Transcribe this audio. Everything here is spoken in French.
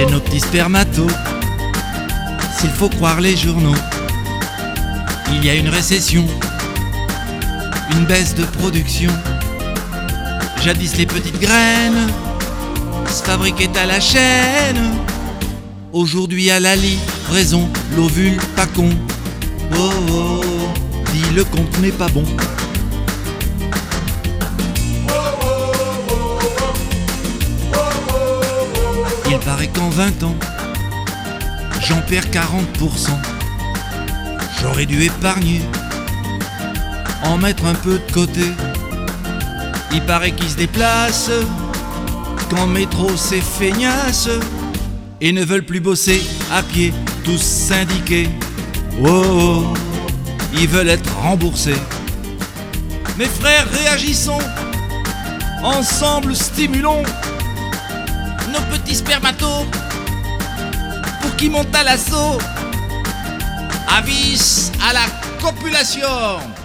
Chez nos petits spermatos, s'il faut croire les journaux, il y a une récession, une baisse de production. Jadis les petites graines se fabriquaient à la chaîne. Aujourd'hui à la livraison, l'ovule pas con. Oh oh, dit le compte n'est pas bon. Il paraît qu'en 20 ans, j'en perds 40%. J'aurais dû épargner, en mettre un peu de côté. Il paraît qu'ils se déplacent quand le métro c'est feignasse et ne veulent plus bosser à pied, tous syndiqués. Oh, oh, ils veulent être remboursés. Mes frères, réagissons, ensemble stimulons nos petits spermatos pour qu'ils montent à l'assaut. Avis à la copulation.